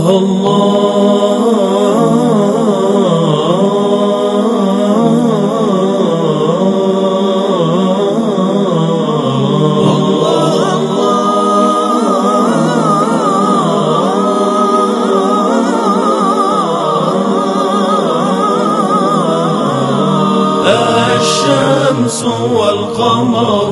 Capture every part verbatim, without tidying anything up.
الشمس والقمر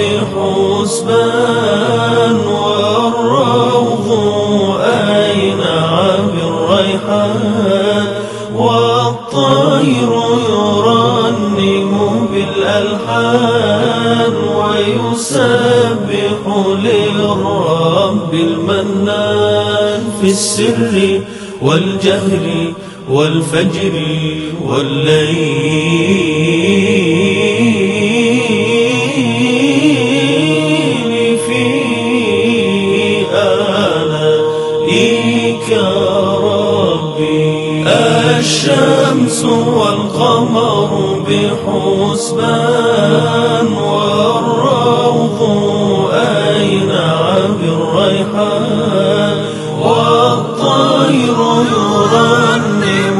بحسبان والروض أينع بالريحان والطير يرنم بالألحان ويسبح للرب المنان في السر والجهر والفجر والليل في آلائك ربي. الشمس والقمر بحسبان والروض أينع بالريحان والطير يرنم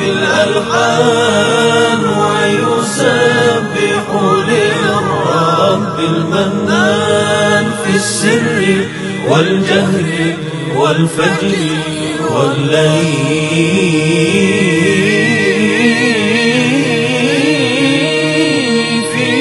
بالألحان ويسبح للرب المنان في السر والجهر والفجر والليل في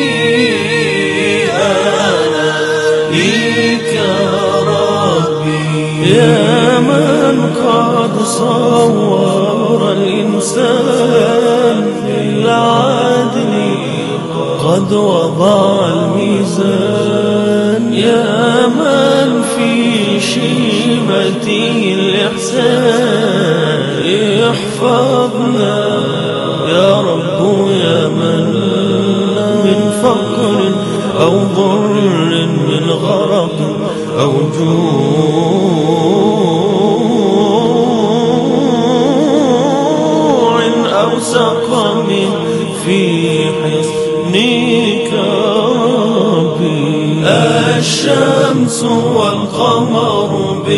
آلائك ربي. يا من قد صور الإنسان بالعدل قد وضع الميزان. يا من في شيمته الإحسان احفظنا يا رب يا من من فقر أو ضر من غرق أو جوع أو سقم في حصنك ربي. الشمس والقمر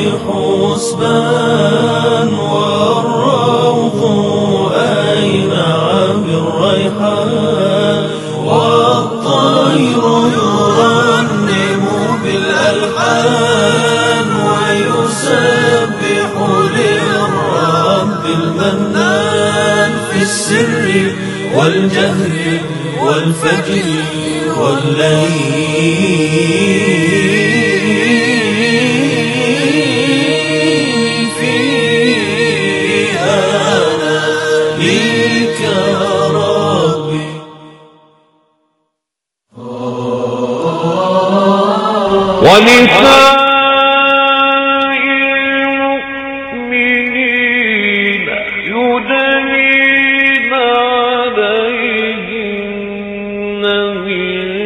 بحسبان والروض أينع بالريحان والطير يرنم بالألحان ويسبح للرب المنان في السر والجهر والفجر والليل في آلائك ربي. ونساء المؤمنين يدنين عليهن من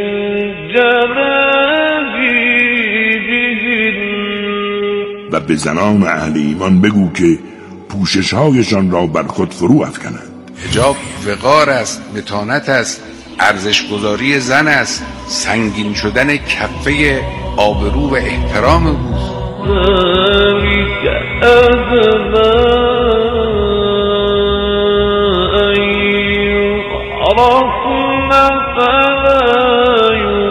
جلابيبهن. و به زنان اهل ایمان بگو که پوشش‌هایشان را بر خود فرو افکنند. حجاب وقار است، متانت است، ارزشگذاری زن است، سنگین شدن کفه آبرو و احترام اوست. ذلك أدنى أن يعرفن فلا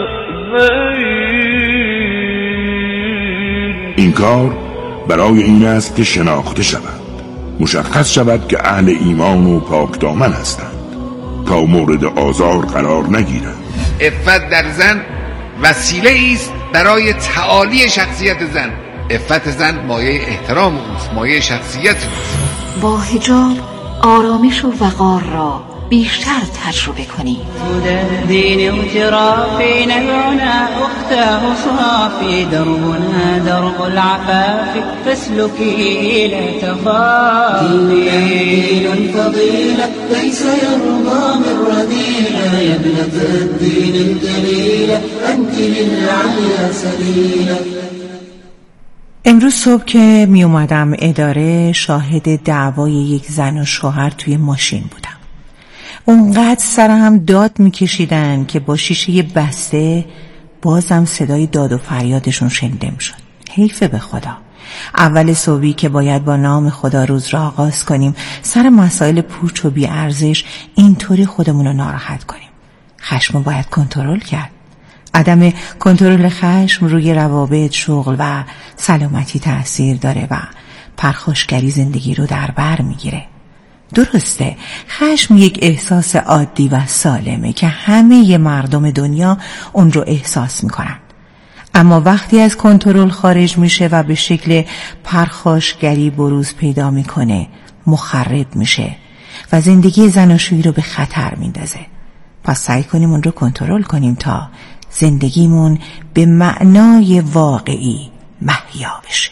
يؤذين. این کار برای این است که شناخته شود، مشخص شود که اهل ایمان و پاک دامن هستند تا مورد آزار قرار نگیرند. عفت در زن وسیله است برای تعالی شخصیت زن. عفت زن مایه احترام اوست، مایه شخصیت اوست. با حجاب آرامش و وقار را بیشتر تجربه کنید. دين اغترافي نبعنا أختاه صافي دربنا درب العفاف فاسلكي لا تخافي. دين الفضيلة ليس يرضى من رذيلة يا ابنة الدين الجليلة أنت للعليا سبيلة. امروز صبح که می اومدم اداره شاهد دعوای یک زن و شوهر توی ماشین بودم. اونقدر سرم داد میکشیدن که با شیشه بسته بازم صدای داد و فریادشون شنیده میشد. حیفه به خدا. اول صبحی که باید با نام خدا روز را آغاز کنیم، سر مسائل پوچ و بی ارزش اینطوری خودمون رو ناراحت کنیم. خشم رو باید کنترل کرد. عدم کنترل خشم روی روابط، شغل و سلامتی تأثیر داره و پرخاشگری زندگی رو در بر میگیره. درسته، خشم یک احساس عادی و سالمه که همه مردم دنیا اون رو احساس میکنن. اما وقتی از کنترل خارج میشه و به شکل پرخاشگری بروز پیدا میکنه، مخرب میشه و زندگی زناشویی رو به خطر میندازه. پس سعی کنیم اون رو کنترل کنیم تا زندگیمون به معنای واقعی محیا بشه.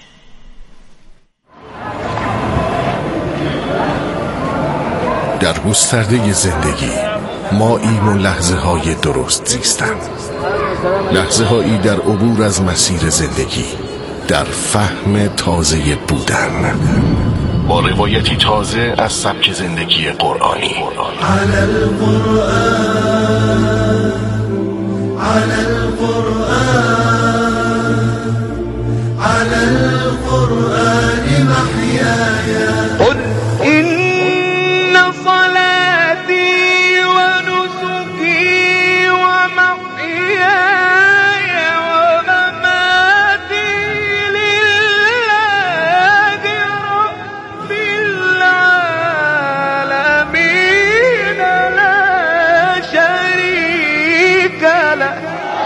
در گسترده زندگی ما ایم و لحظه های درست زیستن، لحظه هایی در عبور از مسیر زندگی، در فهم تازه بودن، با روایتی تازه از سبک زندگی قرآنی. على القرآن على القرآن على القرآن محياي قل إن صلاتي ونسكي ومحياي ومماتي لله رب العالمين لا شريك له.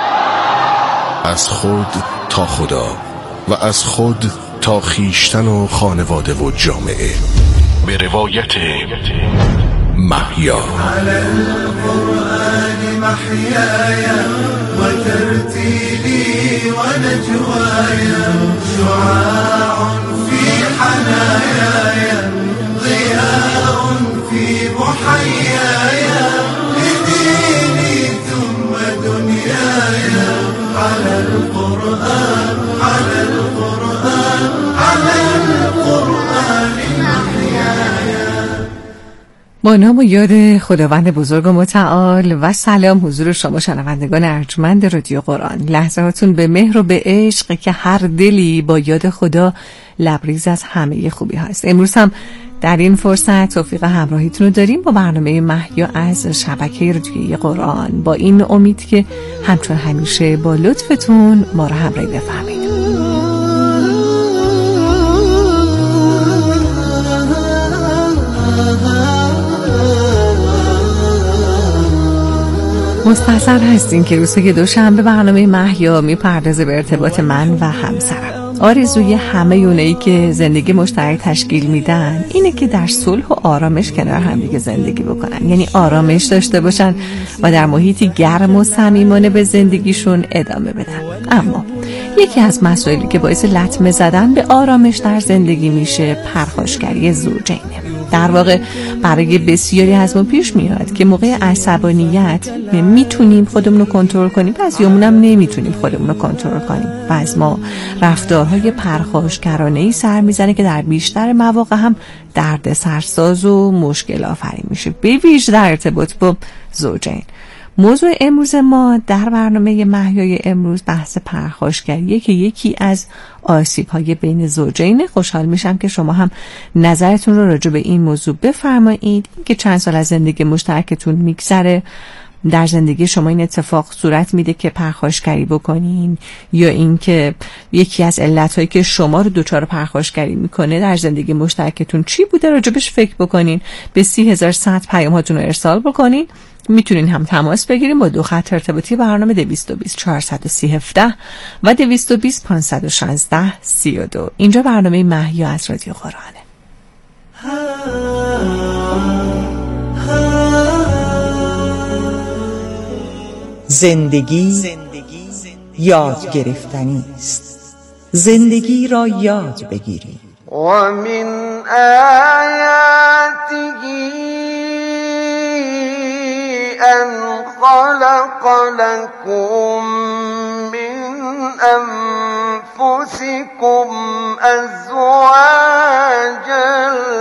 از خود تا خدا و از خود تا خیشتن و خانواده و جامعه، به روایت محیا. على القرآن محياي وترتيلي ونجواي شعاع في حناياي ضياء في محياي لديني ثم دنياي. على القرآن على القرآن على القرآن محياي. با نام و یاد خداوند بزرگ و متعال و سلام حضور شما شنوندگان ارجمند رادیو قرآن. لحظه هاتون به مهر و به عشق که هر دلی با یاد خدا لبریز از همه خوبی هست. امروز هم در این فرصت توفیق همراهیتون رو داریم با برنامه محیا از شبکه رادیویی قرآن، با این امید که همچون همیشه با لطفتون ما رو همراهی بفرمایید. مستحضر هستین که روزهای دوشنبه برنامه محیا میپردازه به ارتباط من و همسرم. آرزوی همه اونایی که زندگی مشترک تشکیل میدن اینه که در صلح و آرامش کنار هم دیگه زندگی بکنن، یعنی آرامش داشته باشن و در محیطی گرم و صمیمانه به زندگیشون ادامه بدن. اما یکی از مسائلی که باعث لطمه زدن به آرامش در زندگی میشه پرخاشگری زوجینه. در واقع برای بسیاری از ما پیش میاد که موقع عصبانیت میتونیم خودمون رو کنترل کنیم، بعضیامون هم نمیتونیم خودمون رو کنترل کنیم و از ما رفتارهای پرخاشگرانه‌ای سر میزنه که در بیشتر مواقع هم درد سرساز و مشکل آفرین میشه، به ویژه در ارتباط با زوجین. موضوع امروز ما در برنامه محیای امروز بحث پرخاشگریه که یکی از آسیب‌های بین زوجین. خوشحال میشم که شما هم نظرتون رو راجع به این موضوع بفرمایید که چند سال از زندگی مشترکتون میگذره، در زندگی شما این اتفاق صورت میده که پرخاشگری بکنین، یا اینکه یکی از علتایی که شما رو دچار پرخاشگری میکنه در زندگی مشترکتون چی بوده، راجبش فکر بکنین. به سی هزار صد پیام هاتون رو ارسال بکنین. میتونین هم تماس بگیریم با دو خط ارتباطی برنامه دویست و بیست چهارصد و سی هفده و دویست و بیست پانصد و شانزده سی و دو. اینجا برنامه محیا از رادیو قرآنه. زندگی یاد گرفتنی است. زندگی را یاد بگیرید. و من آیاته أن خلق لكم من أنفسكم أزواجا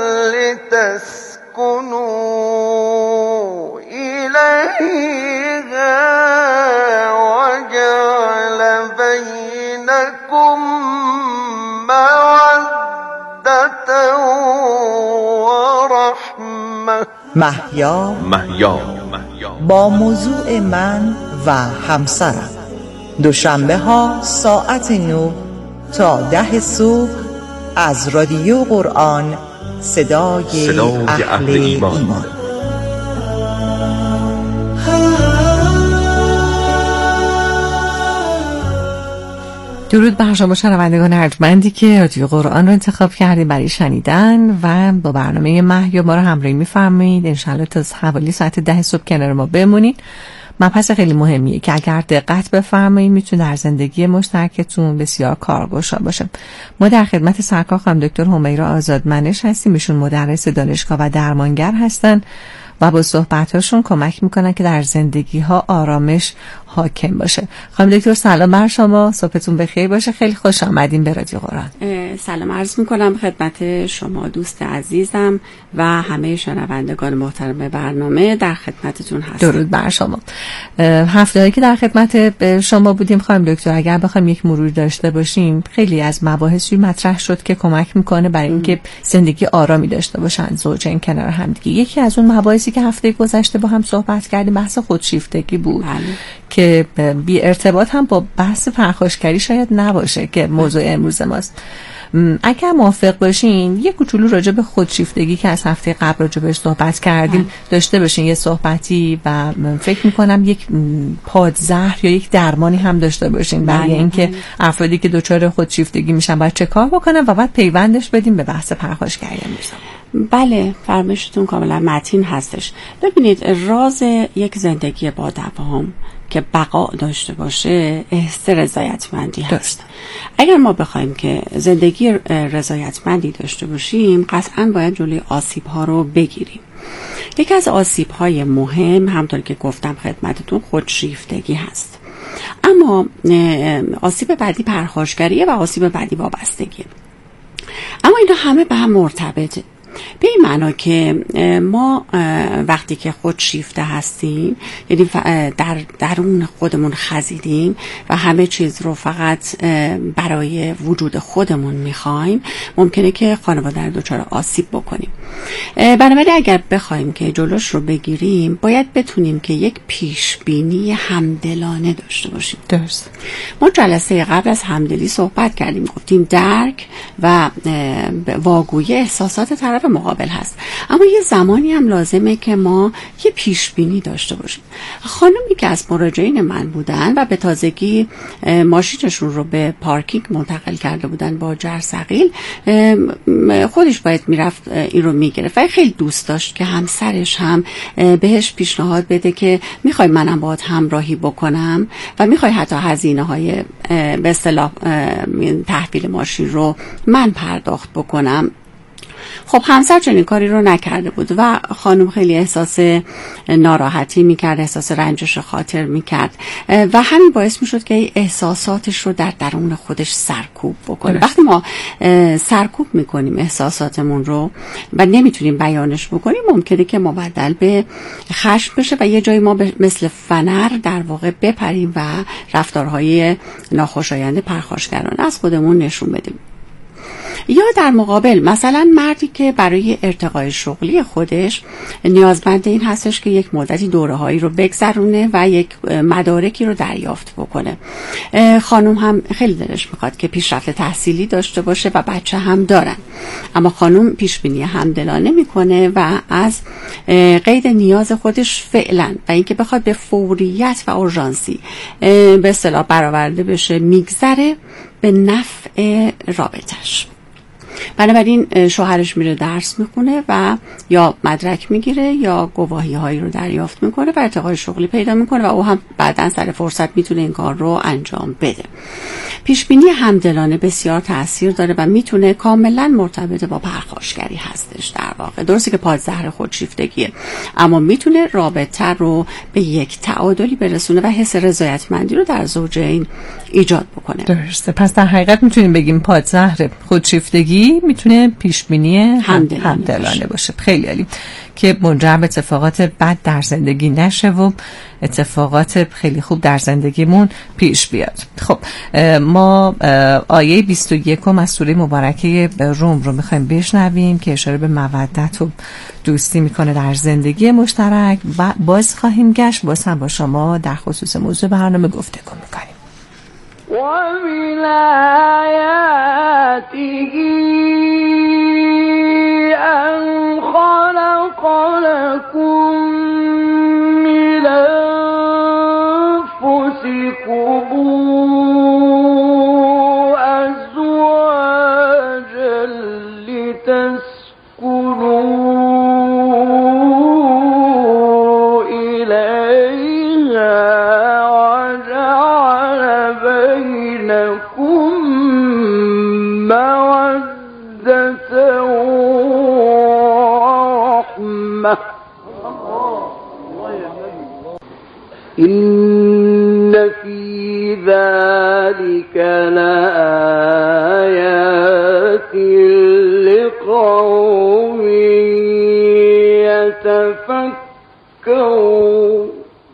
لتسكنوا إليها وجعل بينكم مودة مهیا مهیا با موضوع من و همسرم، دوشنبه ها ساعت نه تا ده صبح از رادیو قرآن صدای, صدای اهل, اهل ایمان, ایمان. درود بر شما شنوندگان ارجمندی که رادیو قرآن رو انتخاب کردید برای شنیدن و با برنامه مهیا ما رو همراهی می‌فرمایید. انشالله تا حوالی ساعت ده صبح کنار ما بمونید. مبحث خیلی مهمیه که اگر دقت بفرمایید میتونه در زندگی مشترکتون بسیار کارگشا باشه. ما در خدمت سرکار خانم دکتر حمیرا آزادمنش هستیم. ایشون مدرس دانشگاه و درمانگر هستن و با صحبتاشون کمک میکنن که در زندگی ها آرامش حاکم باشه. خانم دکتر سلام بر شما، صبحتون بخیر باشه. خیلی خوش آمدین به رادیو قرآن. سلام عرض میکنم خدمت شما دوست عزیزم و همه شنوندگان محترم برنامه، در خدمتتون هستم. درود بر شما. هفته‌ای که در خدمت شما بودیم خانم دکتر، اگر بخوایم یک مرور داشته باشیم، خیلی از مباحثی مطرح شد که کمک میکنه برای اینکه زندگی آرامی داشته باشن زوجین کنار هم دیگه. یکی از اون مباحثی که هفته گذشته با هم صحبت کردیم بحث خودشیفتگی بود. بله. که بی ارتباط هم با بحث پرخاشگری شاید نباشه که موضوع امروز ماست. اگر موافق باشین یه کوچولو راجع به خودشیفتگی که از هفته قبل راجع بهش صحبت کردیم بله. داشته باشین یه صحبتی و فکر میکنم یک پادزهر یا یک درمانی هم داشته باشین برای اینکه افرادی که دچار خودشیفتگی میشن باید چه کار بکنن و بعد پیوندش بدیم به بحث پرخاشگری امروز. بله، فرمایشتون کاملا متین هستش. ببینید، راز یک زندگی با دوام که بقا داشته باشه احساس رضایتمندی هست. اگر ما بخوایم که زندگی رضایتمندی داشته باشیم قطعاً باید جلوی آسیب ها رو بگیریم. یکی از آسیب های مهم همطور که گفتم خدمتتون خودشیفتگی هست. اما آسیب بعدی پرخاشگریه و آسیب بعدی وابستگیه. اما اینا همه به هم مرتبطه. به این معنا که ما وقتی که خودشیفته هستیم، یعنی در درون خودمون خزیدیم و همه چیز رو فقط برای وجود خودمون میخوایم، ممکنه که خانواده رو دچار آسیب بکنیم. بنابراین اگر بخوایم که جلوش رو بگیریم باید بتونیم که یک پیش بینی همدلانه داشته باشیم. درست. ما جلسه قبل از همدلی صحبت کردیم، گفتیم درک و واگوی احساسات طرف مقابل هست، اما یه زمانی هم لازمه که ما یه پیش بینی داشته باشیم. خانمی که از مراجعین من بودن و به تازگی ماشینشون رو به پارکینگ منتقل کرده بودن با جرثقیل، خودش باید میرفت این رو میگرفت و خیلی دوست داشت که همسرش هم بهش پیشنهاد بده که میخوای منم باهات همراهی بکنم و میخوای حتی هزینه های به اصطلاح تحویل ماشین رو من پرداخت بکنم. خب همسر چنین کاری رو نکرده بود و خانم خیلی احساس ناراحتی میکرد، احساس رنجش خاطر میکرد و همین باعث میشد که احساساتش رو در درون خودش سرکوب بکنه. وقتی ما سرکوب میکنیم احساساتمون رو و نمیتونیم بیانش بکنیم، ممکنه که مبدل به خشم بشه و یه جایی ما مثل فنر در واقع بپریم و رفتارهای ناخوشایند پرخاشگرانه از خودمون نشون بدیم. یا در مقابل مثلا مردی که برای ارتقای شغلی خودش نیازمند این هستش که یک مدتی دوره‌هایی رو بگذرونه و یک مدارکی رو دریافت بکنه. خانم هم خیلی دلش میخواد که پیشرفت تحصیلی داشته باشه و بچه هم دارن، اما خانم پیشبینی همدلانه میکنه و از قید نیاز خودش فعلا و اینکه بخواد به فوریت و اورژانسی به اصطلاح برآورده بشه میگذره به نفع رابطش. بنابراین شوهرش میره درس میخونه و یا مدرک میگیره یا گواهی هایی رو دریافت میکنه و ارتقای شغلی پیدا میکنه و او هم بعداً سر فرصت میتونه این کار رو انجام بده. پیشبینی همدلانه بسیار تأثیر داره و میتونه کاملا مرتبط با پرخاشگری هستش. در واقع درسته که پادزهر خودشیفتگیه، اما میتونه رابطه رو به یک تعادلی برسونه و حس رضایتمندی رو در زوجین ایجاد بکنه. درسته. پس در حقیقت میتونیم بگیم پادزهر خودشیفتگی میتونه پیشبینی همدلانه, همدلانه باشه. خیلی عالی. که منجر به اتفاقات بد در زندگی نشه و اتفاقات خیلی خوب در زندگیمون پیش بیاد. خب ما آیه بیست و یک از سوره مبارکه روم رو میخوایم بشنویم که اشاره به مودت و دوستی میکنه در زندگی مشترک و باز خواهیم گشت باز هم با شما در خصوص موضوع برنامه گفتگو میکنیم. ومن آياته أن خلق لكم من أنفسكم أزواجا لتسكنوا إليها وجعل بينكم مودة ورحمة إن في ذلك لآيات لقوم يتفكرون.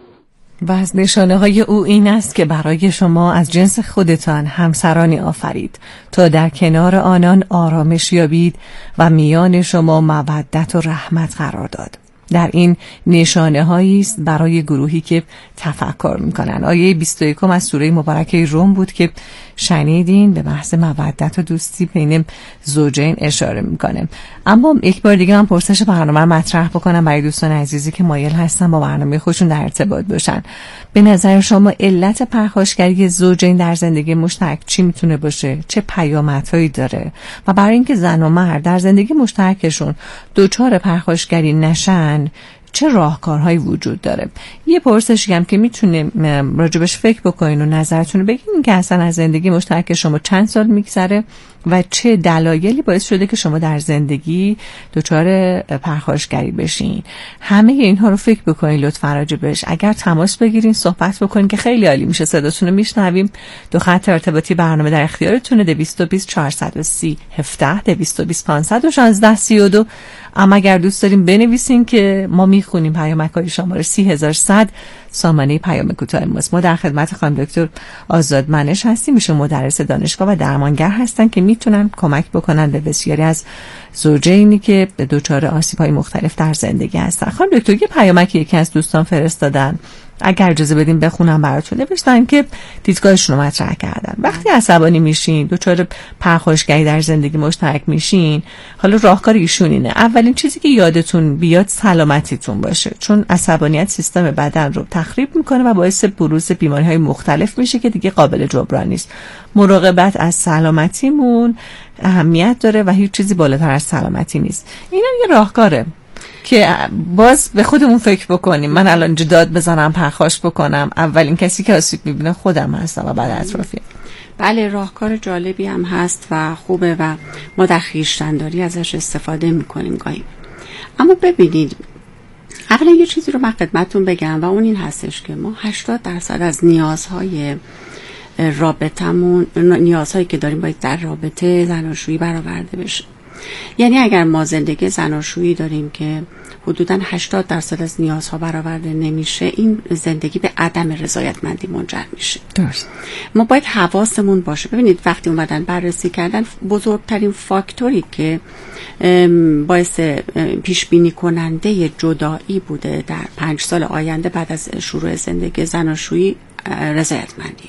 و از نشانه های او این است که برای شما از جنس خودتان همسرانی آفرید تا در کنار آنان آرامش یابید و میان شما مودت و رحمت قرار داد. در این نشانه هایی است برای گروهی که تفکر میکنن. آیه بیست و یک از سوره مبارکه روم بود که شنیدین، به بحث مودت و دوستی بین زوجین اشاره میکنه. اما یک بار دیگه من پرسش برنامه رو مطرح بکنم برای دوستان عزیزی که مایل هستن با برنامه خودشون در ارتباط باشن. به نظر شما علت پرخاشگری زوجین در زندگی مشترک چی میتونه باشه؟ چه پیامدهایی داره؟ و برای اینکه زن و مرد در زندگی مشترکشون دوچار پرخاشگری نشن چه راهکارهایی وجود داره؟ یه پرسشی هم که میتونه راجبش فکر بکنین و نظرتون رو بگین که اصلا از زندگی مشترک شما چند سال میگذره و چه دلایلی باعث شده که شما در زندگی دچار پرخاشگری بشین. همه اینها رو فکر بکنین لطفا راجبش. اگر تماس بگیرین صحبت بکنین که خیلی عالی میشه. صداتون رو میشنویم. دو خط ارتباطی برنامه در اختیارتونه: دویست و بیست چهارصد و سی هفده، دویست و بیست پانصد و شانزده سی و دو. اما اگر دوست داریم بنویسین که ما میخونیم پیامک‌های شماره سی هزار و صد سامانه پیام کوتاه ماست. ما در خدمت خانم دکتر آزاد منش هستیم. ایشون مدرس دانشگاه و درمانگر هستن که میتونن کمک بکنن به بسیاری از زوجینی که دچار آسیب‌های مختلف در زندگی هستن. خانم دکتر یه پیامک یکی از دوستان فرستادن، اگر اجازه بدیم بخونم براتون. نوشتن که دیدگاهشون رو مطرح کردن. وقتی عصبانی میشین، دچار پرخاشگری در زندگی مشترک میشین، حالا راهکار ایشون اینه: اولین چیزی که یادتون بیاد سلامتیتون باشه، چون عصبانیت سیستم بدن رو تخریب میکنه و باعث بروز بیماری‌های مختلف میشه که دیگه قابل جبران نیست. مراقبت از سلامتیمون اهمیت داره و هیچ چیزی بالاتر از سلامتی نیست. اینم یه راهکاره که باز به خودمون فکر بکنیم. من الان اینجا داد بزنم، پرخاش بکنم، اولین کسی که آسیب میبینه خودم هستم و بعد اطرافی. بله، راهکار جالبی هم هست و خوبه و ما در خویشتن‌داری ازش استفاده میکنیم گاهی. اما ببینید، اولا یه چیزی رو من خدمتتون بگم و اون این هستش که ما هشتاد درصد از نیازهای رابطمون، نیازهایی که داریم باید در رابطه زناشویی برآورده بشه. یعنی اگر ما زندگی زناشویی داریم که حدوداً هشتاد درصد از نیازها برآورده نمیشه، این زندگی به عدم رضایتمندی منجر میشه. درست. ما باید حواسمون باشه. ببینید وقتی اومدن بررسی کردن، بزرگترین فاکتوری که باعث پیش بینی کننده جدایی بوده در پنج سال آینده بعد از شروع زندگی زناشویی رضایتمندیه.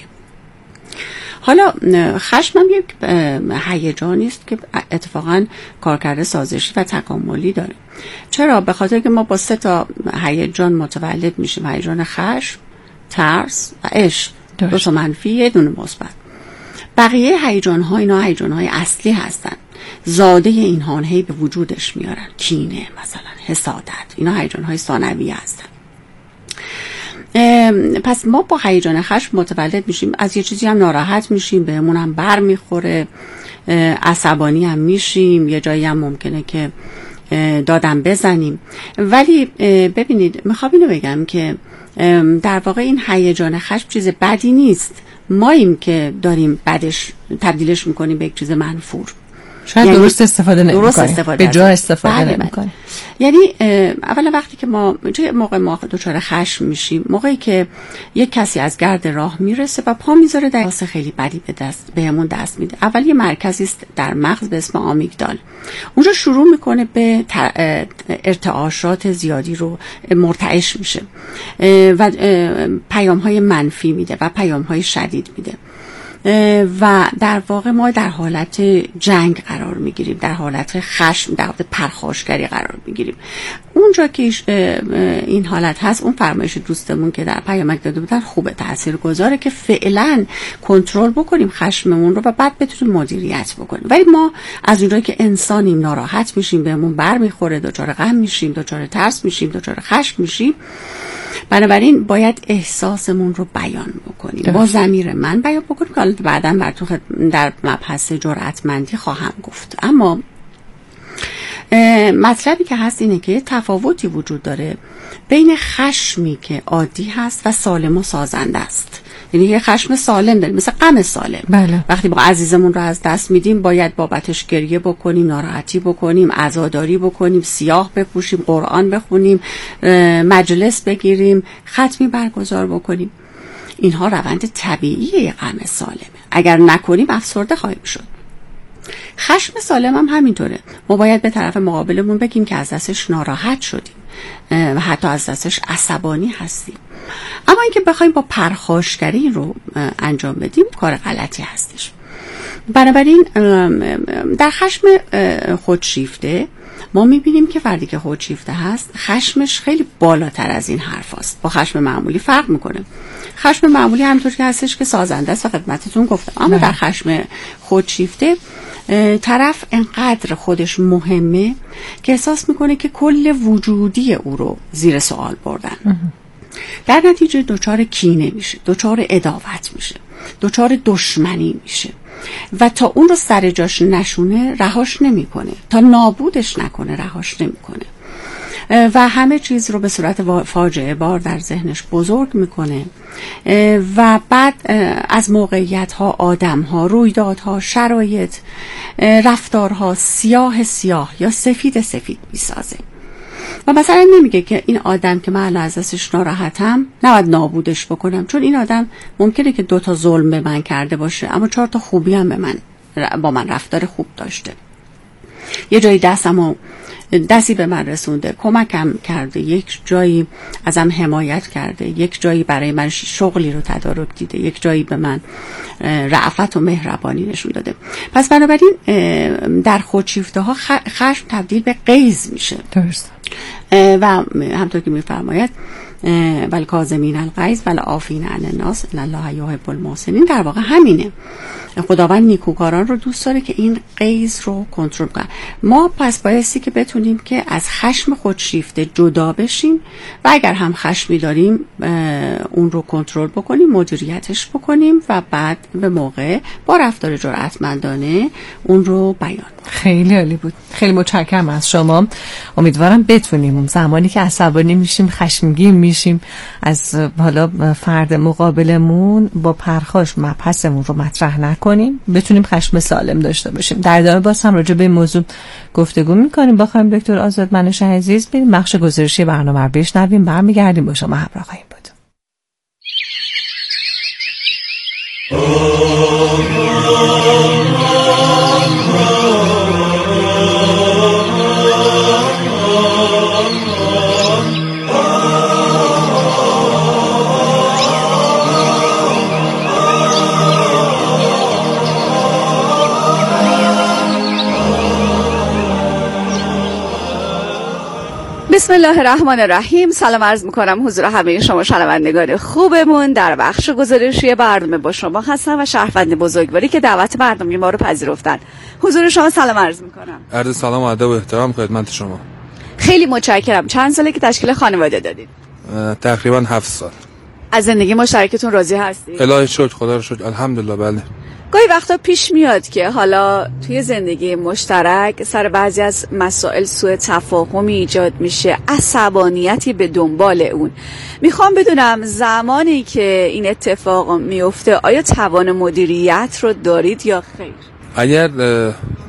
حالا خشم هم یک هیجانی است که اتفاقا کارکرد سازشی و تکاملی داره. چرا؟ به خاطر که ما با سه تا هیجان متولد میشیم: هیجان خشم، ترس و عشق. دو تا منفی، یه دونه مثبت. بقیه هیجان ها اینا هیجان های اصلی هستن. زاده اینها هی به وجودش میارن: کینه مثلا، حسادت. اینا هیجان های ثانویه هستن. پس ما با هیجان خشم متولد میشیم، از یه چیزی هم ناراحت میشیم، بهمون هم بر میخوره، عصبانی هم میشیم، یه جایی هم ممکنه که دادم بزنیم. ولی ببینید، میخوام اینو بگم که در واقع این هیجان خشم چیز بدی نیست، ماییم که داریم بعدش تبدیلش میکنیم به یک چیز منفور. شاید یعنی درست استفاده نمی‌کنه، درست استفاده به جا استفاده بله نمی‌کنه. یعنی اولا وقتی که ما چه موقع ما دچار خشم میشیم، موقعی که یک کسی از گرد راه میرسه و پا میذاره در احساس خیلی بدی به دست بهمون دست میده. اول یه مرکزی است در مغز به اسم آمیگدال، اونجا شروع میکنه به ارتعاشات زیادی رو مرتعش میشه و پیام های منفی میده و پیام های شدید میده و در واقع ما در حالت جنگ قرار میگیریم، در حالت خشم، در حالت پرخاشگری قرار میگیریم. اونجا که این حالت هست، اون فرمایش دوستمون که در پیامک داده بودن خوبه، تاثیرگذاره که فعلا کنترل بکنیم خشممون رو و بعد بتونیم مدیریت بکنیم. ولی ما از اونجایی که انسانیم ناراحت میشیم، بهمون بر میخوره، دچار غم میشیم، دچار ترس میشیم، دچار خشم میشیم، بنابراین باید احساسمون رو بیان بکنیم، داشت. با ضمیر من بیان بکنیم که حالا بعداً بر تو در مبحث جرأتمندی خواهم گفت. اما مطلبی که هست اینه که تفاوتی وجود داره بین خشمی که عادی هست و سالم و سازنده است. یعنی یه خشم سالم داریم، مثل غم سالم. بله. وقتی با عزیزمون رو از دست میدیم باید بابتش گریه بکنیم، ناراحتی بکنیم، عزاداری بکنیم، سیاه بپوشیم، قرآن بخونیم، مجلس بگیریم، ختمی برگزار بکنیم. اینها روند طبیعی غم سالمه. اگر نکنیم افسرده خواهیم شد. خشم سالم هم همینطوره. ما باید به طرف مقابلمون بگیم که از دستش ناراحت شدیم و حتی از دستش عصبانی هستیم. اما اینکه بخوایم با پرخاشگری رو انجام بدیم کار غلطی هستش. بنابراین در خشم خودشیفته ما میبینیم که فردی که خودشیفته هست خشمش خیلی بالاتر از این حرف هست. با خشم معمولی فرق میکنه. خشم معمولی همونطور که هستش که سازنده است و خدمتتون گفتم، اما در خشم خودشیفته طرف انقدر خودش مهمه که احساس میکنه که کل وجودی او رو زیر سوال بردن. در نتیجه دچار کینه میشه، دچار عداوت میشه، دچار دشمنی میشه و تا اون رو سر جاش نشونه رهاش نمیکنه، تا نابودش نکنه رهاش نمیکنه و همه چیز رو به صورت فاجعه بار در ذهنش بزرگ میکنه و بعد از موقعیت ها، آدم ها، رویدادها، شرایط، رفتارها سیاه سیاه یا سفید سفید میسازه و مثلا نمیگه که این آدم که من از دستش ناراحتم نباید نابودش بکنم، چون این آدم ممکنه که دو تا ظلم به من کرده باشه اما چهار تا خوبی هم به من با من رفتار خوب داشته، یه جایی دستمو دستی به من رسونده، کمکم کرده، یک جایی ازم حمایت کرده، یک جایی برای من شغلی رو تدارک دیده، یک جایی به من رأفت و مهربانی نشون داده. پس بنابراین در خودشیفته ها خشم تبدیل به غیظ میشه. درست. و همطور که میفرماید ول کاظمین الغیظ والعافین عن الناس ان الله یحب المحسنین، در واقع همینه. خداوند نیکوکاران رو دوست داره که این غیظ رو کنترل کنن. ما پس بایستی که بتونیم که از خشم خودشیفته جدا بشیم و اگر هم خشمی داریم اون رو کنترل بکنیم، مدیریتش بکنیم و بعد به موقع با رفتار جرأتمندانه اون رو بیان. خیلی عالی بود. خیلی متشکرم از شما. امیدوارم بتونیم زمانی که عصبانی میشیم، خشمگین میشیم، از حالا فرد مقابلمون با پرخاش مبحثمون رو مطرح نکنیم، بتونیم خشم سالم داشته باشیم. در ادامه باز هم راجع به این موضوع گفتگو میکنیم با خانم دکتر آزادمنش عزیز. بریم بخش گزارشی برنامه رو بشنویم، برمیگردیم با شما همراه خواهیم بود. بسم الله الرحمن الرحیم. سلام عرض میکنم حضور همه شما شنوندگان خوبمون. در بخش گزارشی برنامه با شما هستم و شهروند بزرگواری که دعوت برنامه ما رو پذیرفتن. حضور شما سلام عرض میکنم. عرض سلام و ادب و احترام خدمت شما. خیلی متشکرم. چند ساله که تشکیل خانواده دادید؟ تقریبا هفت سال. از زندگی مشترکتون راضی هستید؟ الهی شکر، خدا رو شکر، الحمدلله. بله. گاهی وقتا پیش میاد که حالا توی زندگی مشترک سر بعضی از مسائل سوء تفاهمی ایجاد میشه، عصبانیتی به دنبال اون. میخوام بدونم زمانی که این اتفاق میفته آیا توان مدیریت رو دارید یا خیر؟ اگر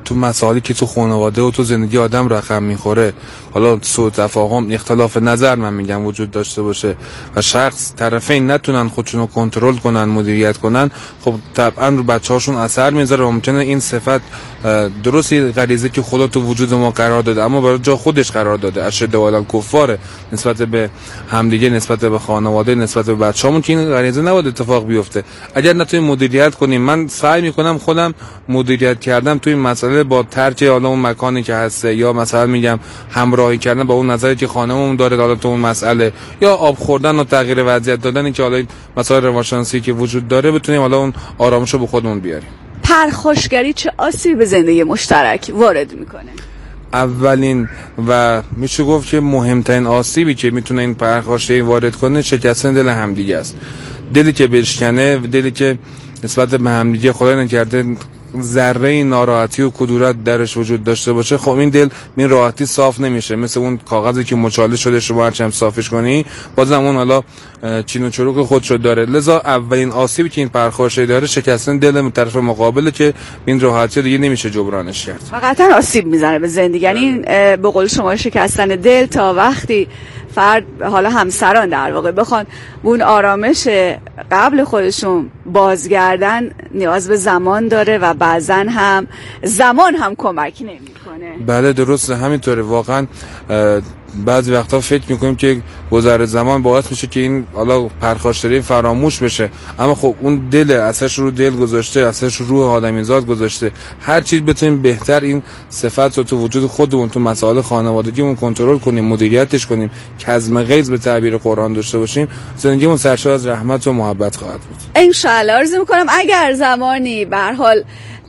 تو مسائلی که تو خانواده و تو زندگی آدم رقم میخوره، حالا سوء تفاهم، اختلاف نظر من میگم وجود داشته باشه و شخص طرفین نتونن خودشونو کنترل کنن، مدیریت کنن، خب طبعا رو بچه‌هاشون اثر میذاره و ممکنه این صفت درستی غریزه که خدا تو وجود ما قرار داده اما برای جا خودش قرار داده، اشد علی کفاره نسبت به همدیگه، نسبت به خانواده، نسبت به بچه‌مون که این غریزه نباید اتفاق بیفته. اگر نتونیم مدیریت کنیم، من سعی میکنم خودم مدیریت کردم توی این مسئله با ترک حالا اون مکانی که هسته، یا مثلا میگم همراهی کردن با اون نظری که خانممون داره حالا تو اون مسئله، یا آب خوردن و تغییر وضعیت دادن که حالا این مسائل روانشناسی که وجود داره بتونیم حالا اون آرامشو به خودمون بیاریم. پرخاشگری چه آسیبی به زندگی مشترک وارد میکنه؟ اولین و میشه گفت که مهمترین آسیبی که میتونه این پرخاشگری وارد کنه شکستن دل همدیگه است. دلی که بشکنه، دلی که نسبت به همدیگه خدای نکرده ذره ناراحتی و کدورت درش وجود داشته باشه، خب این دل این راحتی صاف نمیشه، مثل اون کاغذی که مچاله شده شما هرچند صافش کنی بازم اون حالا چین و چروک خودشو داره. لذا اولین آسیبی که این پرخاشگری داره شکستن دل طرف مقابله که این راحتی دیگه نمیشه جبرانش کرد. فقط آسیب میزنه به زندگی، یعنی به قول شما شکستن دل تا وقتی فرد حالا همسران در واقع بخوان اون آرامش قبل خودشون بازگردن نیاز به زمان داره و بعضن هم زمان هم کمک نمیکنه. بله درسته، همینطوره. واقعا بعضی وقتا فکر میکنیم که گذر زمان باعث میشه که این حالا پرخاشگری فراموش بشه، اما خب اون دل اثرش رو دل گذاشته، اثرش رو روح آدمیزاد گذاشته. هر چیز بتونیم بهتر این صفت رو تو وجود خودمون تو مسائل خانوادگیمون کنترل کنیم، مدیریتش کنیم، کظم غیظ به تعبیر قرآن داشته باشیم، زندگیمون سرشار از رحمت و محبت خواهد بود ان شاء الله. آرزو میکنم اگر زمانی به هر حال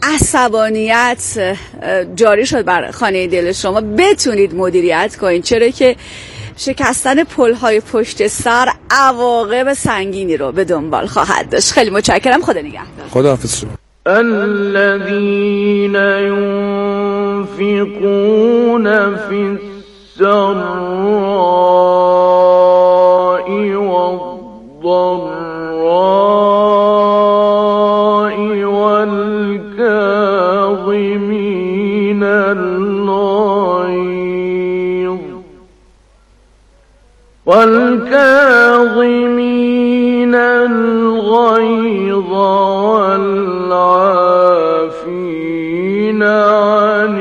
عصبانیت جاری شد بر خانه دل شما بتونید مدیریت کنید، چرا که شکستن پل‌های پشت سر عواقب سنگینی رو به دنبال خواهد داشت. خیلی متشکرم، خدا نگهدار. خداحافظ شما. الذين ينفقون في السراء والضراء والكاظمين الغيظ والكاظمين الغيظ والعافين عن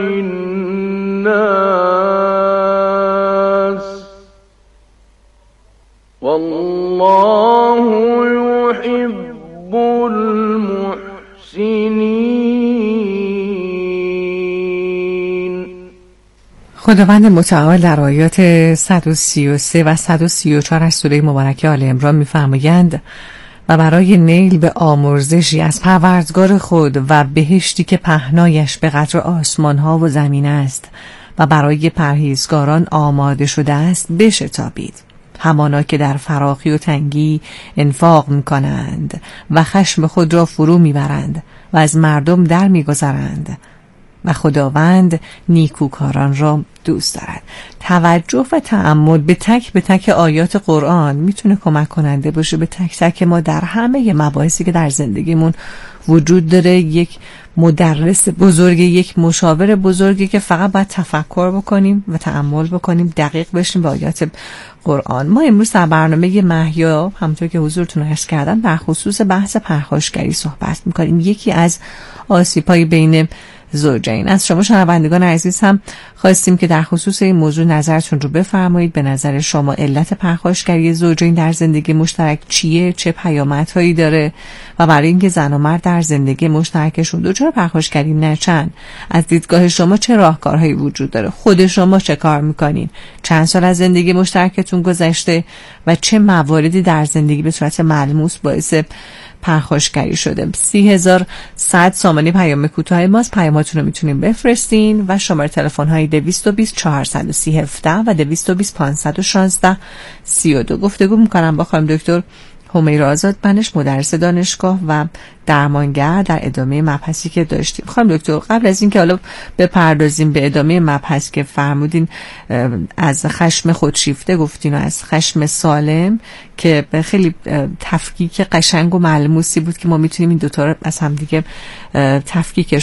الناس والله يحب المحسنين. خداوند متعال در آیات صد و سی و سه و صد و سی و چهار از سوره مبارکه آل عمران می‌فرمایند و برای نیل به آمرزشی از پروردگار خود و بهشتی که پهنایش به قدر آسمان‌ها و زمین است و برای پرهیزگاران آماده شده است بشتابید. همانا که در فراخی و تنگی انفاق می‌کنند و خشم خود را فرو می‌برند و از مردم در می‌گذرند و خداوند نیکوکاران را دوست دارد. توجه و تأمل به تک به تک آیات قرآن میتونه کمک کننده باشه به تک تک ما در همه مباحثی که در زندگیمون وجود داره. یک مدرس بزرگ، یک مشاور بزرگی که فقط باید تفکر بکنیم و تأمل بکنیم، دقیق بشیم به آیات قرآن. ما امروز در برنامه محیا همونطور که حضورتون عرض کردم در خصوص بحث پرخاشگری صحبت میکنیم. یکی از آسیب‌های بین زوجین. از شما شنوندگان عزیز هم خواستیم که در خصوص این موضوع نظرتون رو بفرمایید. به نظر شما علت پرخاشگری زوجین در زندگی مشترک چیه؟ چه پیامدهایی داره؟ و برای اینکه زن و مرد در زندگی مشترکشون دچار پرخاشگری نشن، از دیدگاه شما چه راهکارهایی وجود داره؟ خود شما چه کار میکنین؟ چند سال از زندگی مشترکتون گذشته و چه مواردی در زندگی به صورت ملموس باعث پرخاشگری شده؟ سی هزار صد سامانه پیام کوتاه ماست. پیاماتون رو میتونین بفرستین و شماره تلفن های دویست و بیست چهارصد و سی هفده و دویست و بیست پانصد و شانزده سی و دو. گفتگو میکنم با خانم دکتر همیرا آزاد بنش، مدرس دانشگاه و درمانگر، در ادامه مبحثی که داشتیم. خانم دکتر قبل از این که حالا بپردازیم به ادامه مبحث که فرمودین از خشم خودشیفته گفتین و از خشم سالم که خیلی تفکیک قشنگ و ملموسی بود که ما میتونیم این دوتا رو از هم دیگه تفکیکش